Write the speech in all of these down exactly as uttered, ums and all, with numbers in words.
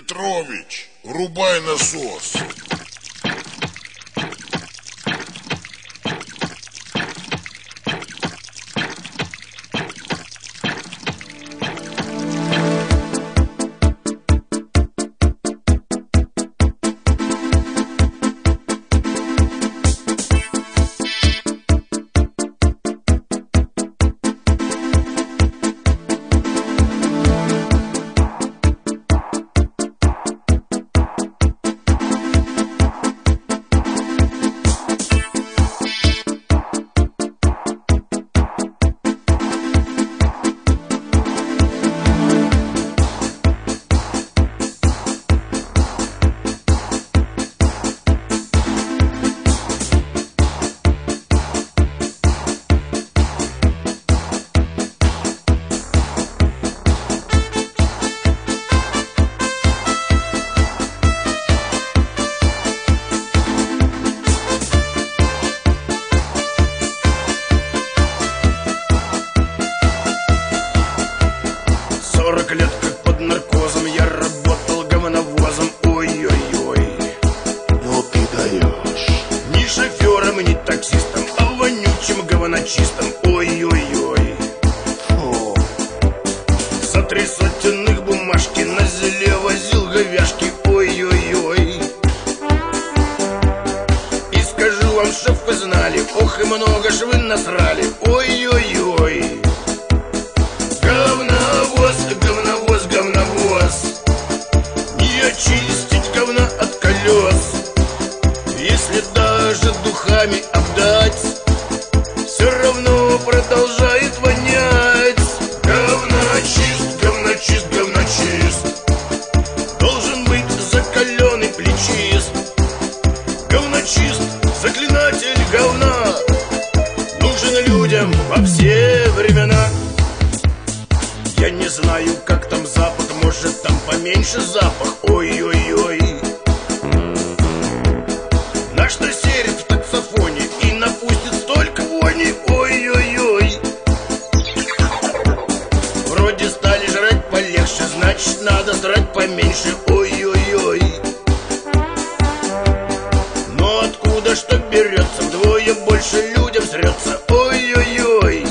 Петрович, врубай насос. Сорок лет как под наркозом я работал говновозом. Ой-ой-ой, ну ты даешь. ни шофером, ни таксистом, а вонючим говночистом. Ой-ой-ой, Фу. за три сотенных бумажки на зеле возил говяшки. Ой-ой-ой, и скажу вам, чтоб вы знали, ох и много ж вы насрали. Ой-ой-ой, говновоз, говновоз, говновоз, не очистить говна от колес. Если даже духами обдать, все равно продолжает вонять. Говночист, говночист, говночист, должен быть закаленный плечист. Говночист, заклинатель говна, нужен людям во все времена. Я не знаю, как там запах, может там поменьше запах. Ой-ой-ой, на что серит в таксофоне и напустит столько вони. Ой-ой-ой, вроде стали жрать полегче, значит надо жрать поменьше. Ой-ой-ой, но откуда что берется, вдвое больше людям срется. Ой-ой-ой,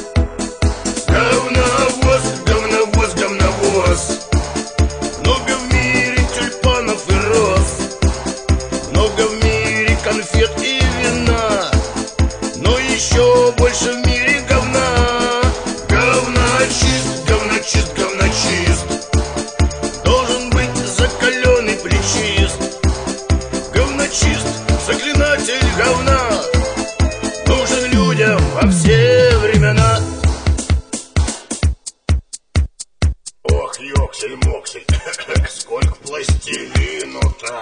говновоз, говновоз, говновоз, много в мире тюльпанов и роз, много в мире конфет и вина, но еще больше в мире говна. Говночист, говночист, говночист, должен быть закаленный плечист. Говночист, заклинатель говна, нужен людям во все времена. Ох, ёксель-моксель, сколько пластилину-то!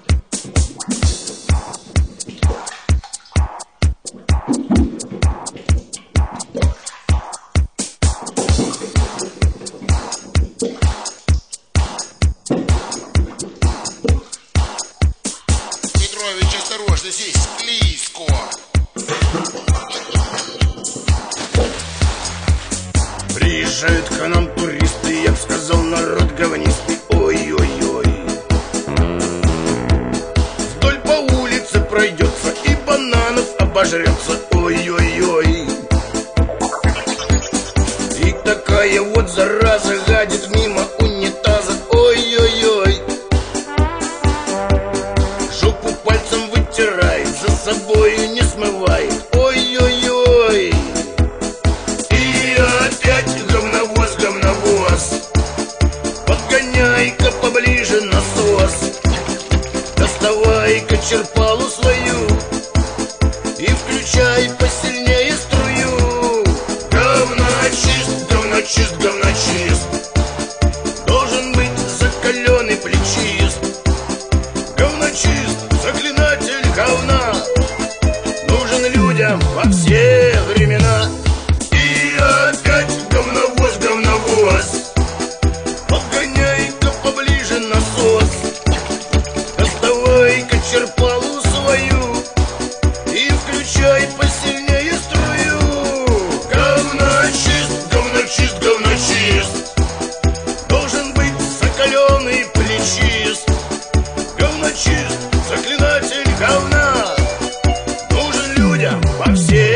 Петрович, осторожно, здесь склизко. Приезжают к нам туристы, я б сказал, народ говнистый. Ой-ой-ой, вдоль по улице пройдется и бананов обожрется. Ой-ой-ой, и такая вот зараза гадит мимо унитаза. Ой-ой-ой, жопу пальцем вытирает, за собою не смывает. Ой-ой-ой, и опять говновоз, говновоз, подгоняй-ка поближе насос, доставай-ка черпалу свою и включай посильнее струю. Говночист, говночист, говночист, должен быть закаленный плечист. Говночист, заклинатель говна, нужен людям во все времена. И опять говновоз, говновоз, подгоняй-ка поближе насос, доставай-ка черпалу свою и включай посильнее нечист, говночист, заклинатель говна, нужен людям во всей